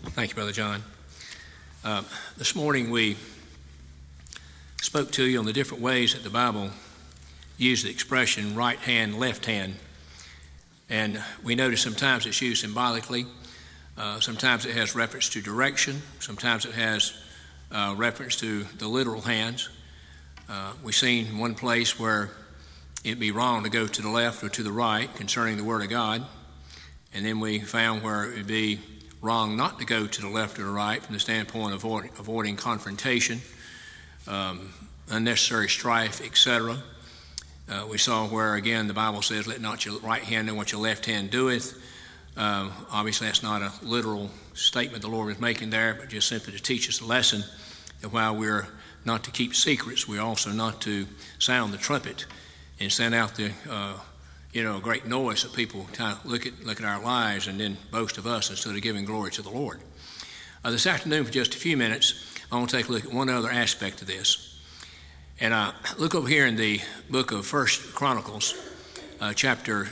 Thank you, Brother John. This morning we spoke to you on the different ways that the Bible used the expression right hand, left hand. And we notice sometimes it's used symbolically. Sometimes it has reference to direction. Sometimes it has reference to the literal hands. We've seen one place where it'd be wrong to go to the left or to the right concerning the Word of God. And then we found where it would be wrong not to go to the left or the right from the standpoint of avoiding confrontation, unnecessary strife, etc. We saw where, again, the Bible says, let not your right hand know what your left hand doeth. Obviously, that's not a literal statement the Lord was making there, but just simply to teach us a lesson that while we're not to keep secrets, we're also not to sound the trumpet and send out the great noise that people kind of look at our lives and then boast of us instead of giving glory to the Lord. This afternoon, for just a few minutes, I want to take a look at one other aspect of this. And look over here in the book of 1 Chronicles, chapter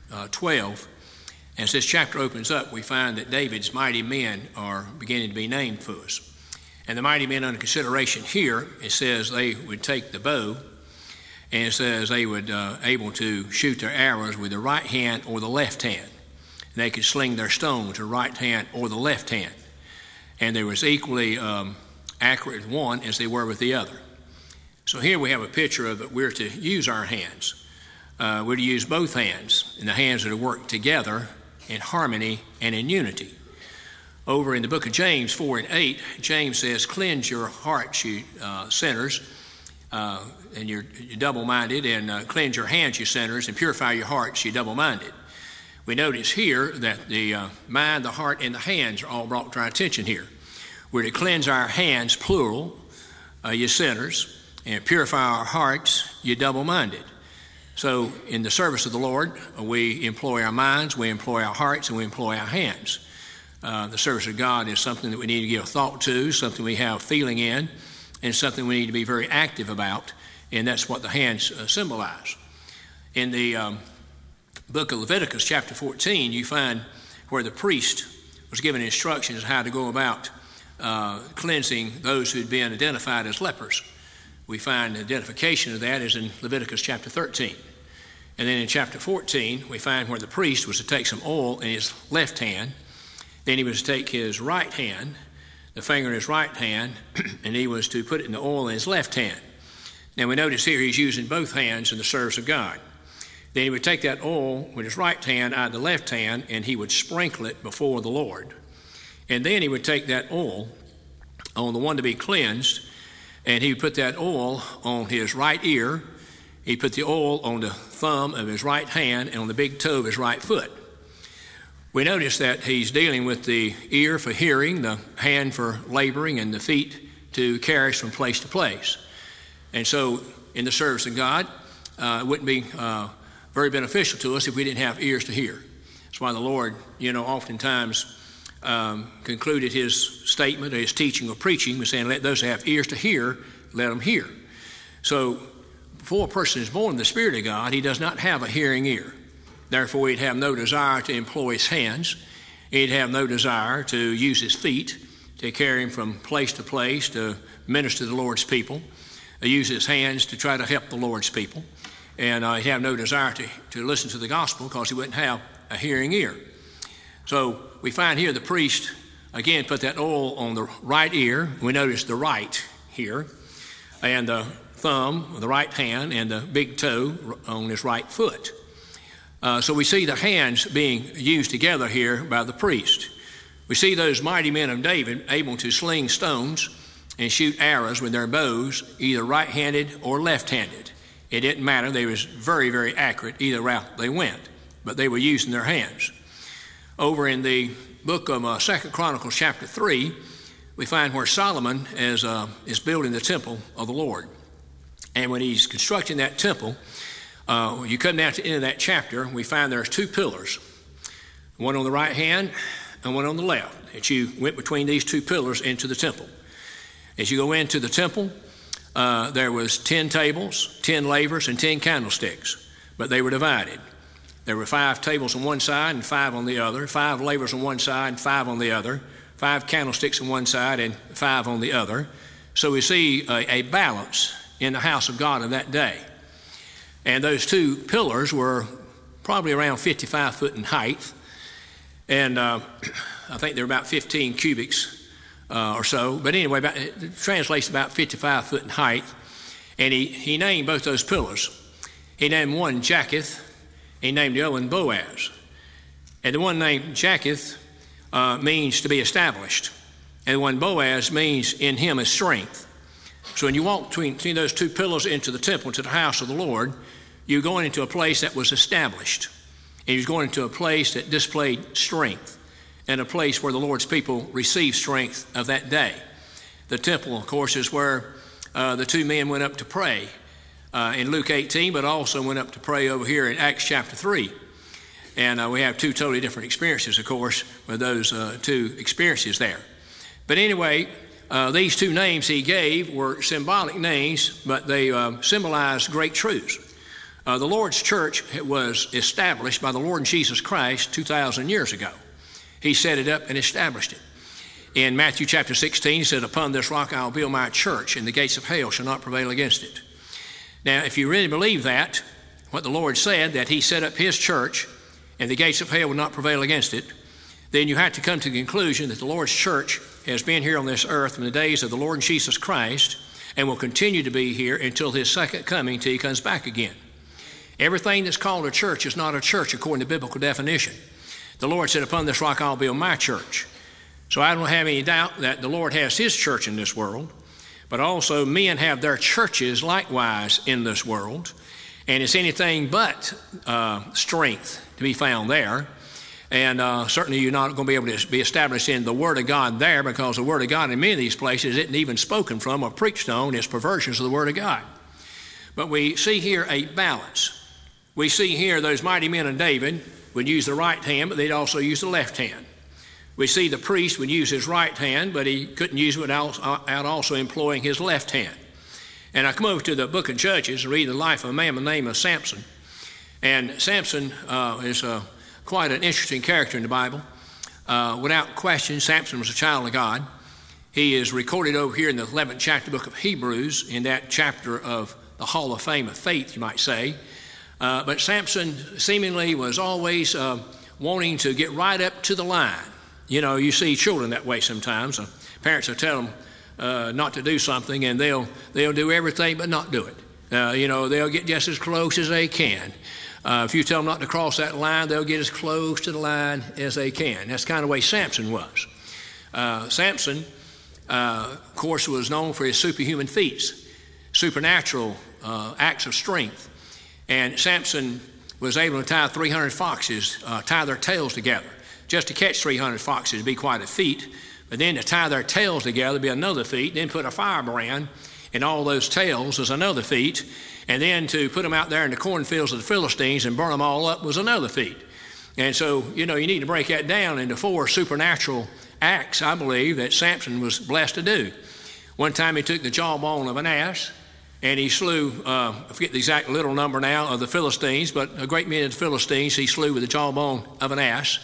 12. And as this chapter opens up, we find that David's mighty men are beginning to be named for us. And the mighty men under consideration here, it says they would take the bow, and it says they would able to shoot their arrows with the right hand or the left hand. And they could sling their stones with the right hand or the left hand. And they was equally accurate with one as they were with the other. So here we have a picture of that we're to use our hands. We're to use both hands, and the hands are to work together in harmony and in unity. Over in the book of James 4 and 8, James says, cleanse your hearts, you sinners, and you're double-minded, and cleanse your hands, you sinners, and purify your hearts, you double-minded. We notice here that the mind, the heart, and the hands are all brought to our attention here. We're to cleanse our hands, plural, you sinners, and purify our hearts, you double-minded. So in the service of the Lord, we employ our minds, we employ our hearts, and we employ our hands. The service of God is something that we need to give thought to, something we have feeling in, and something we need to be very active about, and that's what the hands symbolize. In the book of Leviticus, chapter 14, you find where the priest was given instructions how to go about cleansing those who had been identified as lepers. We find the identification of that is in Leviticus chapter 13. And then in chapter 14, we find where the priest was to take some oil in his left hand, then he was to take his right hand, the finger in his right hand, and he was to put it in the oil in his left hand. Now we notice here he's using both hands in the service of God. Then he would take that oil with his right hand out of the left hand, and he would sprinkle it before the Lord. And then he would take that oil on the one to be cleansed, and he would put that oil on his right ear. He put the oil on the thumb of his right hand and on the big toe of his right foot. We notice that he's dealing with the ear for hearing, the hand for laboring, and the feet to carry us from place to place. And so in the service of God, it wouldn't be very beneficial to us if we didn't have ears to hear. That's why the Lord, oftentimes concluded his statement or his teaching or preaching by saying, let those who have ears to hear, let them hear. So before a person is born in the Spirit of God, he does not have a hearing ear. Therefore, he'd have no desire to employ his hands. He'd have no desire to use his feet to carry him from place to place to minister to the Lord's people, use his hands to try to help the Lord's people. And he'd have no desire to listen to the gospel because he wouldn't have a hearing ear. So we find here the priest, again, put that oil on the right ear. We notice the right here, and the thumb, the right hand, and the big toe on his right foot. So we see the hands being used together here by the priest. We see those mighty men of David able to sling stones and shoot arrows with their bows, either right-handed or left-handed. It didn't matter. They was very, very accurate either route they went, but they were using their hands. Over in the book of 2 Chronicles chapter 3, we find where Solomon is building the temple of the Lord. And when he's constructing that temple, you come down to the end of that chapter, we find there's two pillars, one on the right hand and one on the left, that you went between these two pillars into the temple. As you go into the temple, there was 10 tables, 10 lavers, and 10 candlesticks, but they were divided. There were 5 tables on one side and 5 on the other, 5 lavers on one side and 5 on the other, 5 candlesticks on one side and 5 on the other. So we see a balance in the house of God of that day. And those 2 pillars were probably around 55 foot in height. And I think they're about 15 cubics or so. But anyway, it translates about 55 foot in height. And he named both those pillars. He named one Jacketh. He named the other one Boaz. And the one named Jacketh means to be established. And the one Boaz means in him is strength. So when you walk between those 2 pillars into the temple, into the house of the Lord, you're going into a place that was established. And you're going into a place that displayed strength, and a place where the Lord's people received strength of that day. The temple, of course, is where the 2 men went up to pray in Luke 18, but also went up to pray over here in Acts chapter 3. And we have 2 totally different experiences, of course, with those 2 experiences there. But anyway, these 2 names he gave were symbolic names, but they symbolized great truths. The Lord's church was established by the Lord Jesus Christ 2,000 years ago. He set it up and established it. In Matthew chapter 16, he said, "Upon this rock I will build my church, and the gates of hell shall not prevail against it." Now, if you really believe that, what the Lord said, that he set up his church, and the gates of hell will not prevail against it, then you have to come to the conclusion that the Lord's church has been here on this earth from the days of the Lord Jesus Christ, and will continue to be here until his second coming, till he comes back again. Everything that's called a church is not a church according to biblical definition. The Lord said, "Upon this rock I'll build my church." So I don't have any doubt that the Lord has his church in this world, but also men have their churches likewise in this world, and it's anything but strength to be found there. And certainly you're not going to be able to be established in the Word of God there, because the Word of God in many of these places isn't even spoken from or preached on. It's perversions of the Word of God. But we see here a balance. We see here those mighty men of David would use the right hand, but they'd also use the left hand. We see the priest would use his right hand, but he couldn't use it without also employing his left hand. And I come over to the book of Judges and read the life of a man by the name of Samson. And Samson is quite an interesting character in the Bible. Without question, Samson was a child of God. He is recorded over here in the 11th chapter book of Hebrews, in that chapter of the Hall of Fame of Faith, you might say. But Samson seemingly was always wanting to get right up to the line. You know, you see children that way sometimes. Parents will tell them not to do something, and they'll do everything but not do it. They'll get just as close as they can. If you tell them not to cross that line, they'll get as close to the line as they can. That's the kind of way Samson was. Samson, of course, was known for his superhuman feats, supernatural acts of strength. And Samson was able to tie 300 foxes, tie their tails together. Just to catch 300 foxes would be quite a feat, but then to tie their tails together would be another feat. Then put a firebrand in all those tails was another feat. And then to put them out there in the cornfields of the Philistines and burn them all up was another feat. And so, you need to break that down into 4 supernatural acts, I believe, that Samson was blessed to do. One time he took the jawbone of an ass, and he slew, I forget the exact little number now of the Philistines, but a great many of the Philistines he slew with the jawbone of an ass.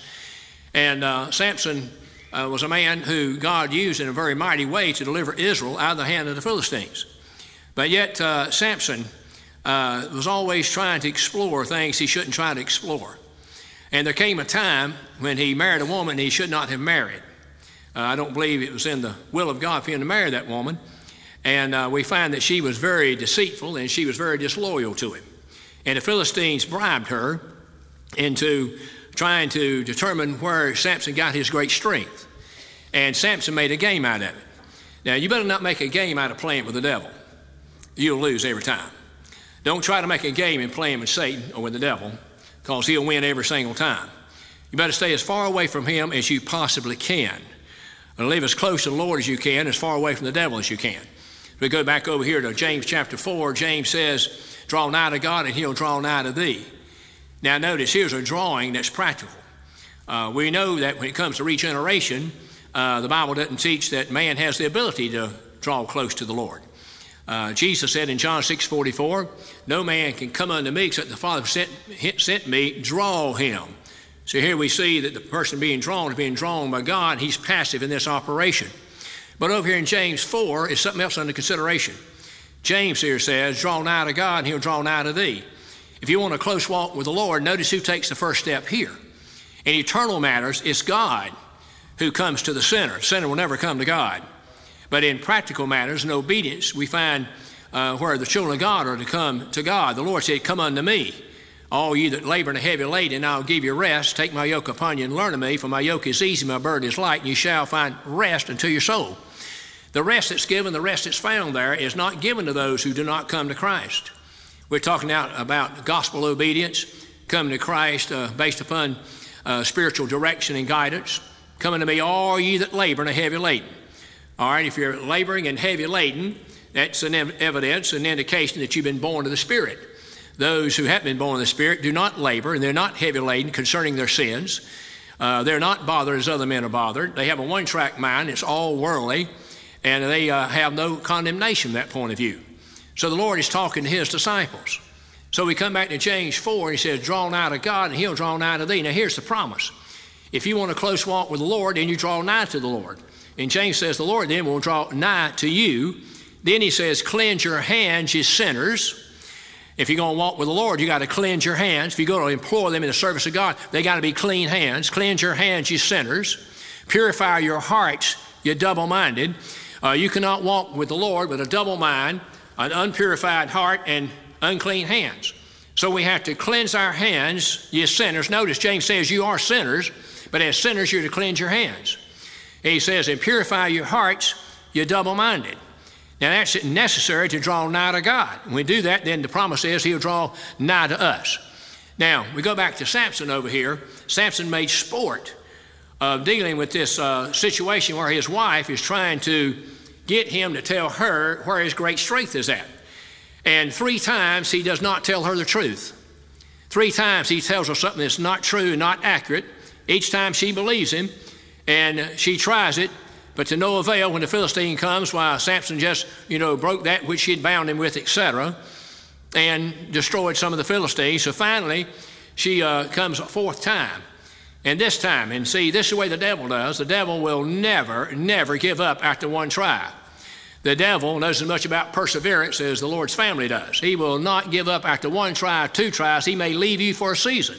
And Samson was a man who God used in a very mighty way to deliver Israel out of the hand of the Philistines. But yet Samson was always trying to explore things he shouldn't try to explore. And there came a time when he married a woman he should not have married. I don't believe it was in the will of God for him to marry that woman. And we find that she was very deceitful and she was very disloyal to him. And the Philistines bribed her into trying to determine where Samson got his great strength. And Samson made a game out of it. Now, you better not make a game out of playing with the devil. You'll lose every time. Don't try to make a game in playing with Satan or with the devil, because he'll win every single time. You better stay as far away from him as you possibly can. And live as close to the Lord as you can, as far away from the devil as you can. We go back over here to James chapter 4. James says, "Draw nigh to God, and he'll draw nigh to thee." Now notice, here's a drawing that's practical. We know that when it comes to regeneration, the Bible doesn't teach that man has the ability to draw close to the Lord. Jesus said in John 6:44, "No man can come unto me except the Father sent me, draw him." So here we see that the person being drawn is being drawn by God. He's passive in this operation. But over here in James 4 is something else under consideration. James here says, draw nigh to God and he'll draw nigh to thee. If you want a close walk with the Lord, notice who takes the first step here. In eternal matters, it's God who comes to the sinner. The sinner will never come to God. But in practical matters and obedience, we find where the children of God are to come to God. The Lord said, come unto me, all you that labor and are heavy laden, and I'll give you rest. Take my yoke upon you and learn of me, for my yoke is easy, my burden is light, and you shall find rest unto your soul. The rest that's given, the rest that's found there is not given to those who do not come to Christ. We're talking now about gospel obedience, coming to Christ based upon spiritual direction and guidance. Coming to me, all ye that labor and are heavy laden. All right, if you're laboring and heavy laden, that's an evidence, an indication that you've been born of the Spirit. Those who have been born of the Spirit do not labor, and they're not heavy laden concerning their sins. They're not bothered as other men are bothered. They have a one-track mind. It's all worldly, and they have no condemnation from that point of view. So the Lord is talking to his disciples. So we come back to James 4, and he says, draw nigh to God, and he'll draw nigh to thee. Now here's the promise. If you want a close walk with the Lord, then you draw nigh to the Lord. And James says, the Lord then will draw nigh to you. Then he says, cleanse your hands, ye sinners. If you're going to walk with the Lord, you got to cleanse your hands. If you're going to implore them in the service of God, they got to be clean hands. Cleanse your hands, ye sinners. Purify your hearts, ye double-minded. You cannot walk with the Lord with a double mind, an unpurified heart, and unclean hands. So we have to cleanse our hands, ye sinners. Notice James says you are sinners, but as sinners you're to cleanse your hands. He says, and purify your hearts, ye double-minded. Now that's necessary to draw nigh to God. When we do that, then the promise is he'll draw nigh to us. Now, we go back to Samson over here. Samson made sport of dealing with this situation where his wife is trying to get him to tell her where his great strength is at. And 3 times he does not tell her the truth. 3 times he tells her something that's not true and not accurate. Each time she believes him, and she tries it, but to no avail. When the Philistine comes, why Samson just, broke that which she had bound him with, etc., and destroyed some of the Philistines. So finally, she comes a 4th time. And this time, and see, this is the way the devil does. The devil will never give up after one try. The devil knows as much about perseverance as the Lord's family does. He will not give up after 1 try, 2 tries. He may leave you for a season,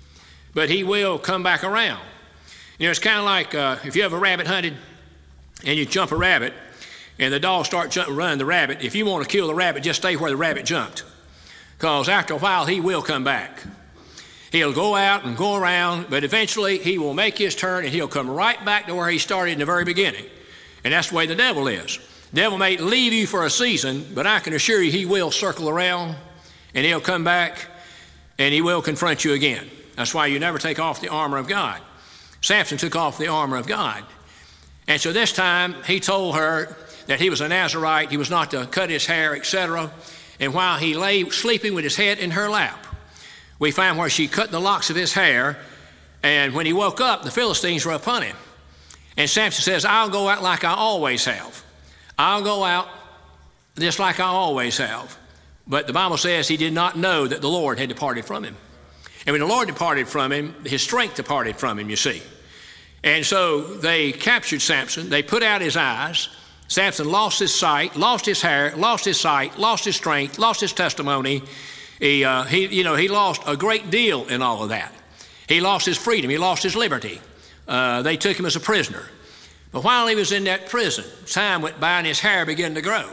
but he will come back around. It's kind of like if you have a rabbit hunted, and you jump a rabbit, and the dog starts running the rabbit. If you want to kill the rabbit, just stay where the rabbit jumped, because after a while, he will come back. He'll go out and go around, but eventually he will make his turn, and he'll come right back to where he started in the very beginning. And that's the way the devil is. The devil may leave you for a season, but I can assure you he will circle around, and he'll come back, and he will confront you again. That's why you never take off the armor of God. Samson took off the armor of God. And so this time he told her that he was a Nazirite, he was not to cut his hair, etc. And while he lay sleeping with his head in her lap, we find where she cut the locks of his hair, and when he woke up, the Philistines were upon him. And Samson says, I'll go out like I always have. I'll go out just like I always have. But the Bible says he did not know that the Lord had departed from him. And when the Lord departed from him, his strength departed from him, you see. And so they captured Samson. They put out his eyes. Samson lost his sight, lost his hair, lost his sight, lost his strength, lost his testimony. He lost a great deal in all of that. He lost his freedom. He lost his liberty. They took him as a prisoner. But while he was in that prison, time went by and his hair began to grow.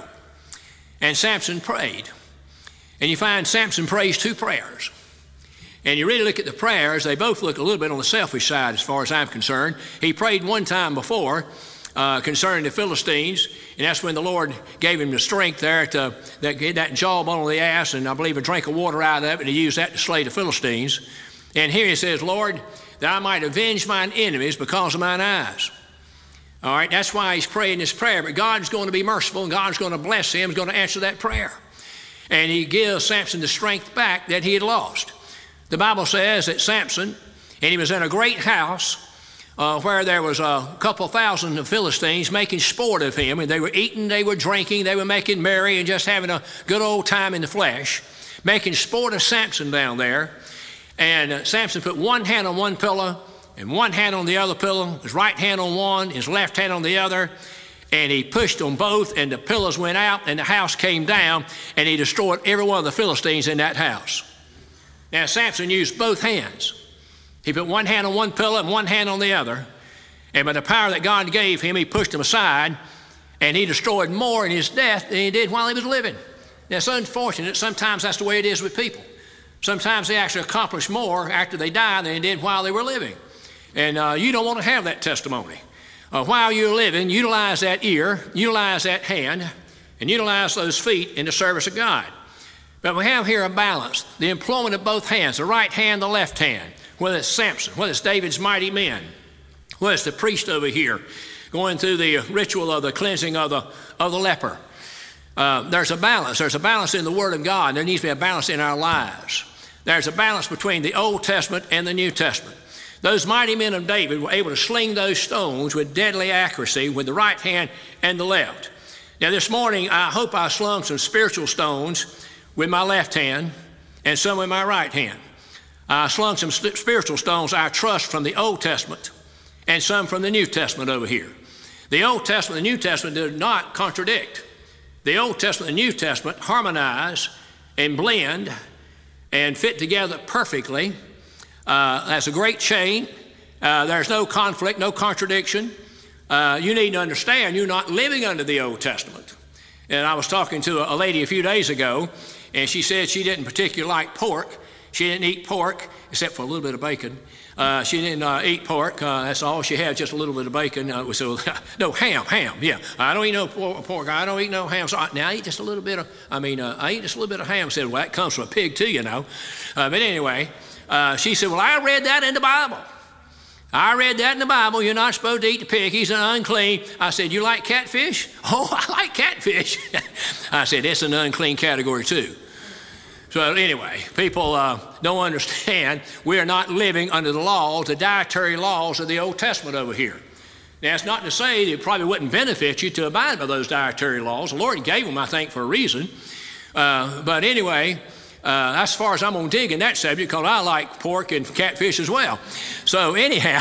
And Samson prayed. And you find Samson prays 2 prayers. And you really look at the prayers, they both look a little bit on the selfish side as far as I'm concerned. He prayed 1 time before concerning the Philistines, and that's when the Lord gave him the strength there to get that jawbone of the ass, and I believe a drink of water out of it, and he used that to slay the Philistines. And here he says, Lord, that I might avenge mine enemies because of mine eyes. All right, that's why he's praying this prayer, but God's going to be merciful, and God's going to bless him, he's going to answer that prayer. And he gives Samson the strength back that he had lost. The Bible says that Samson, and he was in a great house where there was a couple thousand of Philistines making sport of him, and they were eating, they were drinking, they were making merry and just having a good old time in the flesh, making sport of Samson down there. And Samson put one hand on one pillow and one hand on the other pillow, his right hand on one, his left hand on the other, and he pushed on both, and the pillows went out, and the house came down, and he destroyed every one of the Philistines in that house. Now, Samson used both hands. He put one hand on one pillow and one hand on the other, and by the power that God gave him, he pushed them aside, and he destroyed more in his death than he did while he was living. Now, it's unfortunate. Sometimes that's the way it is with people. Sometimes they actually accomplish more after they die than they did while they were living. And you don't want to have that testimony. While you're living, utilize that ear, utilize that hand, and utilize those feet in the service of God. But we have here a balance, the employment of both hands, the right hand, the left hand, whether it's Samson, whether it's David's mighty men, whether it's the priest over here going through the ritual of the cleansing of the leper. There's a balance. There's a balance in the Word of God. There needs to be a balance in our lives. There's a balance between the Old Testament and the New Testament. Those mighty men of David were able to sling those stones with deadly accuracy with the right hand and the left. Now this morning, I hope I slung some spiritual stones with my left hand and some with my right hand. I slung some spiritual stones, I trust, from the Old Testament and some from the New Testament over here. The Old Testament and the New Testament did not contradict. The Old Testament and the New Testament harmonize and blend and fit together perfectly. That's a great chain. There's no conflict, no contradiction. You need to understand you're not living under the Old Testament. And I was talking to a lady a few days ago, and she said she didn't particularly like pork. She didn't eat pork except for a little bit of bacon. She didn't eat pork. That's all she had, just a little bit of bacon. No, ham, yeah. I don't eat no pork. I don't eat no ham. So now I eat just a little bit of, I eat just a little bit of ham. I said, well, that comes from a pig too, you know. But anyway, she said, well, I read that in the Bible. I read that in the Bible. You're not supposed to eat the pig. He's an unclean. I said, you like catfish? Oh, I like catfish. I said, it's an unclean category too. So anyway, people don't understand we are not living under the laws, the dietary laws of the Old Testament over here. Now, it's not to say it probably wouldn't benefit you to abide by those dietary laws. The Lord gave them, I think, for a reason. But anyway, that's as far as I'm going to dig in that subject, because I like pork and catfish as well. So anyhow,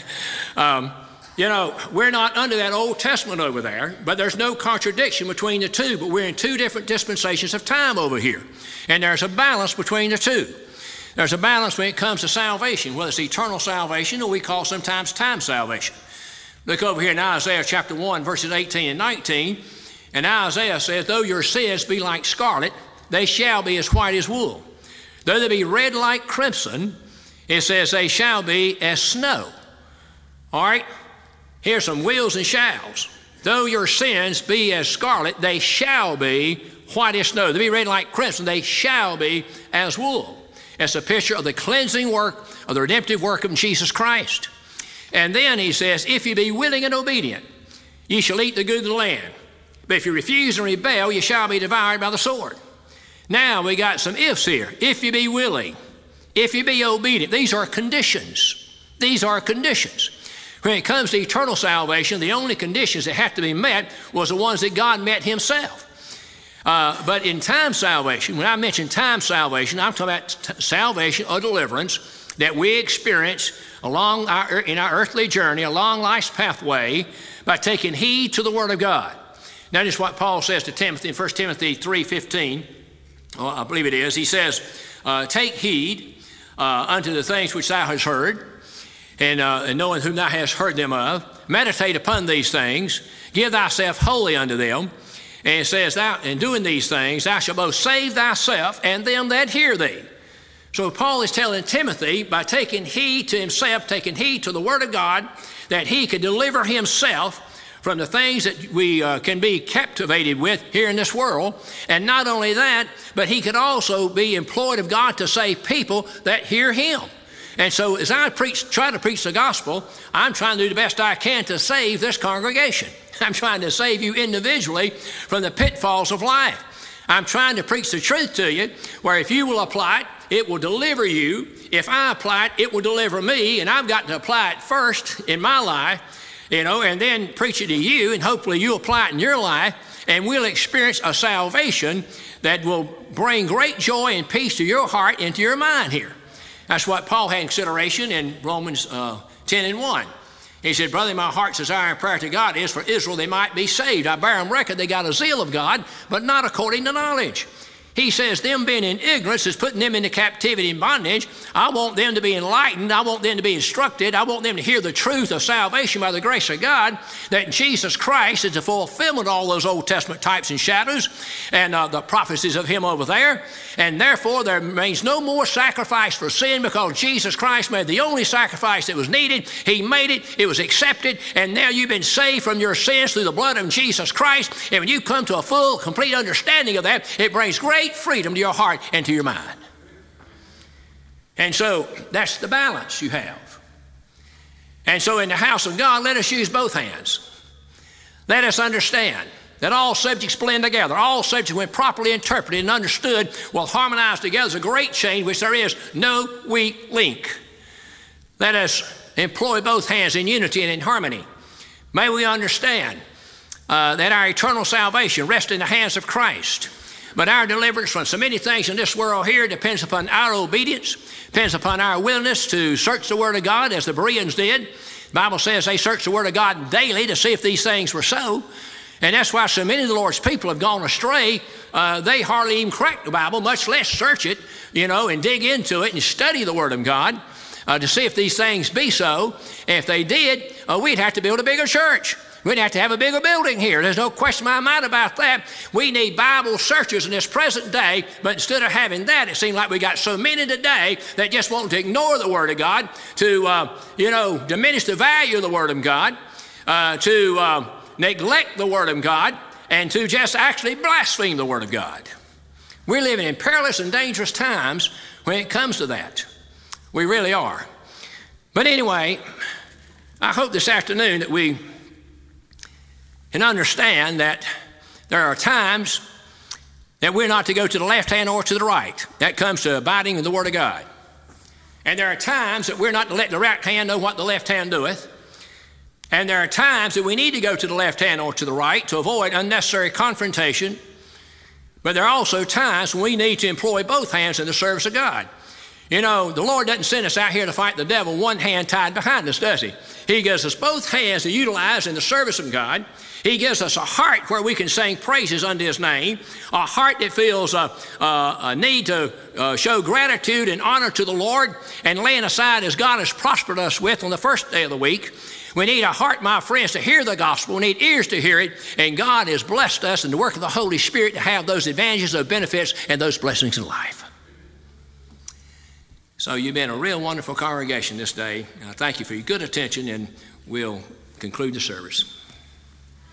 we're not under that Old Testament over there, but there's no contradiction between the two. But we're in two different dispensations of time over here. And there's a balance between the two. There's a balance when it comes to salvation, whether it's eternal salvation or we call sometimes time salvation. Look over here in Isaiah chapter 1, verses 18 and 19. And Isaiah says, though your sins be like scarlet, they shall be as white as wool. Though they be red like crimson, it says they shall be as snow. All right? Here's some wills and shalls. Though your sins be as scarlet, they shall be white as snow. They be red like crimson, they shall be as wool. It's a picture of the cleansing work, of the redemptive work of Jesus Christ. And then he says, if you be willing and obedient, ye shall eat the good of the land. But if you refuse and rebel, you shall be devoured by the sword. Now we got some ifs here. If you be willing, if you be obedient. These are conditions. These are conditions. When it comes to eternal salvation, the only conditions that have to be met was the ones that God met himself. But in time salvation, when I mention time salvation, I'm talking about salvation or deliverance that we experience in our earthly journey, along life's pathway, by taking heed to the Word of God. Now, this is what Paul says to Timothy in 1 Timothy 3:15. I believe it is. He says, take heed unto the things which thou hast heard, and knowing whom thou hast heard them of. Meditate upon these things. Give thyself wholly unto them. And it says, in doing these things, thou shalt both save thyself and them that hear thee. So Paul is telling Timothy, by taking heed to himself, taking heed to the Word of God, that he could deliver himself from the things that we can be captivated with here in this world. And not only that, but he could also be employed of God to save people that hear him. And so as I try to preach the gospel, I'm trying to do the best I can to save this congregation. I'm trying to save you individually from the pitfalls of life. I'm trying to preach the truth to you, where if you will apply it, it will deliver you. If I apply it, it will deliver me, and I've got to apply it first in my life, and then preach it to you, and hopefully you apply it in your life, and we'll experience a salvation that will bring great joy and peace to your heart and to your mind here. That's what Paul had in consideration in Romans 10:1. He said, brother, my heart's desire and prayer to God is for Israel they might be saved. I bear them record they got a zeal of God, but not according to knowledge. He says, them being in ignorance is putting them into captivity and bondage. I want them to be enlightened. I want them to be instructed. I want them to hear the truth of salvation by the grace of God, that Jesus Christ is the fulfillment of all those Old Testament types and shadows and the prophecies of him over there. And therefore, there remains no more sacrifice for sin, because Jesus Christ made the only sacrifice that was needed. He made it. It was accepted. And now you've been saved from your sins through the blood of Jesus Christ. And when you come to a full, complete understanding of that, it brings great freedom to your heart and to your mind. And so that's the balance you have. And so in the house of God, let us use both hands. Let us understand that all subjects blend together. All subjects, when properly interpreted and understood, will harmonize together as a great chain which there is no weak link. Let us employ both hands in unity and in harmony. May we understand that our eternal salvation rests in the hands of Christ. But our deliverance from so many things in this world here depends upon our obedience, depends upon our willingness to search the Word of God as the Bereans did. The Bible says they searched the Word of God daily to see if these things were so. And that's why so many of the Lord's people have gone astray. They hardly even crack the Bible, much less search it, and dig into it and study the Word of God to see if these things be so. And if they did, we'd have to build a bigger church. We'd have to have a bigger building here. There's no question in my mind about that. We need Bible searchers in this present day, but instead of having that, it seems like we got so many today that just want to ignore the Word of God, to, diminish the value of the Word of God, to neglect the Word of God, and to just actually blaspheme the Word of God. We're living in perilous and dangerous times when it comes to that. We really are. But anyway, I hope this afternoon that we can understand that there are times that we're not to go to the left hand or to the right. That comes to abiding in the Word of God. And there are times that we're not to let the right hand know what the left hand doeth. And there are times that we need to go to the left hand or to the right to avoid unnecessary confrontation. But there are also times when we need to employ both hands in the service of God. The Lord doesn't send us out here to fight the devil one hand tied behind us, does he? He gives us both hands to utilize in the service of God. He gives us a heart where we can sing praises unto his name, a heart that feels a need to show gratitude and honor to the Lord, and laying aside as God has prospered us with on the first day of the week. We need a heart, my friends, to hear the gospel. We need ears to hear it, and God has blessed us in the work of the Holy Spirit to have those advantages, those benefits, and those blessings in life. So you've been a real wonderful congregation this day. And I thank you for your good attention, and we'll conclude the service.